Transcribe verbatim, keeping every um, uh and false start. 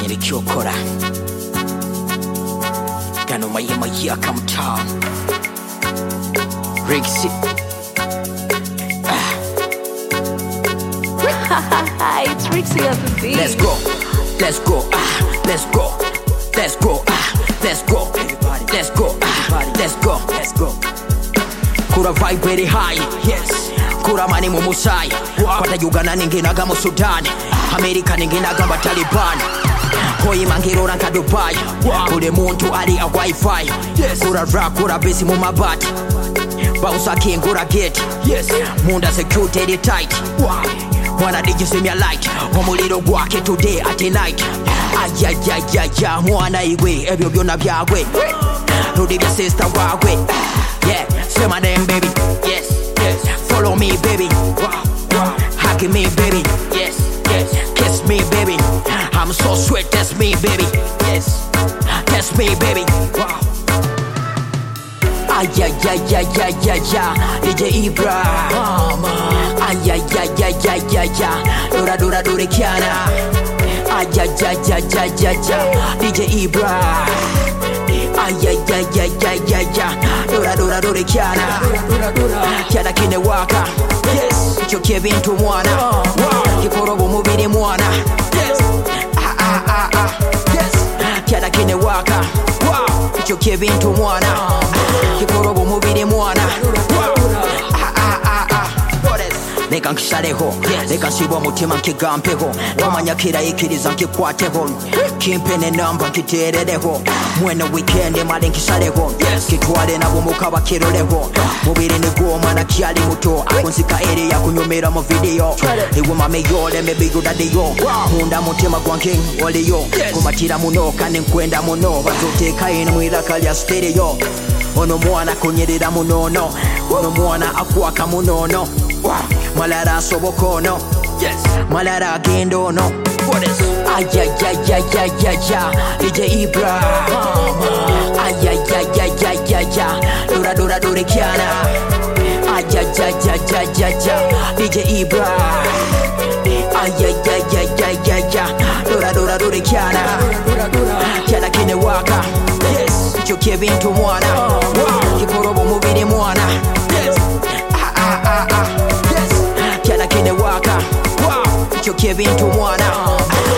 Manyere kyokora Gano maye maye akamta Rixi ah. It's Rixi on the beat. Let's go, let's go, ah, let's go, let's go, ah, let's go, everybody, let's go, ah, let's go, let's go. Kura vibe very high, yes. Kura mani mumusai, pata Uganda ninginaga mu Sudan, America ninginaga ba Taliban. Koi mangiro ranka Dubai, kule muntu ali a Wi-Fi. Kura rap, kura besi mu mabati, Bausa king, kura gate, yes. Munda security tight. Mwana did you see me a light? Omuliro gwake today at the night. Ayayayaya, mwana iwe, ebyo byona byagwe. Rudi bya sister wagwe. Yeah, say my name baby. Yes, yes. Follow me baby. Wow, wow. Hug me baby. Yes, yes. Kiss me baby. I'm so sweet, that's me baby. Yes, that's me baby. Wow. Ayayayayaya, D J Ibra. Ayayayayaya, Dora Dora Dora Kiana. Ayayayayaya, D J Ibra. Ayayayayaya, Dora Dora Dora Kiana. Kiana kine waka. Yes, choke bintu mwana. Kikorobo mubiri mwana. Yes, ah ah ah ah. Yes, Kiana kine waka. Choke bintu mwana. Kikorobo mubiri mwana. Ah ah ah ah. Leka nkishareho, leka nsiba mutima nkigampeho. Wamanya kira ikiriza nkikwateho. Kimpene namba nkiterereho. Mwene weekend mali nkishareho. Kitwale nabo mukaba kiroleho. Mubiri ni goma na kyali muto. Akunzika area kunyomera mu video. Iwe mame yole me big daddy yo. Munda mutima gwange oliyo. Kumatira muno kane nkwenda muno. Bazoteka ina mwiraka lya stereo. Ono mwana kunyerera munono. Ono mwana akwaka munono. Malara sobokono, yes. Malara gendono. What is? Ayayayayaya, D J Ibra. Ayayayayaya, Dora Dora Dora Kiana. Ayayayayaya, D J Ibra. Ayayayayaya, Dora Dora Dora Kiana. Kiana kine waka, yes. Choke bintu mwana, kikorobo mubiri mwana, yes. Ah ah ah ah. Kiana kine waka, wow. Choke bintu mwana.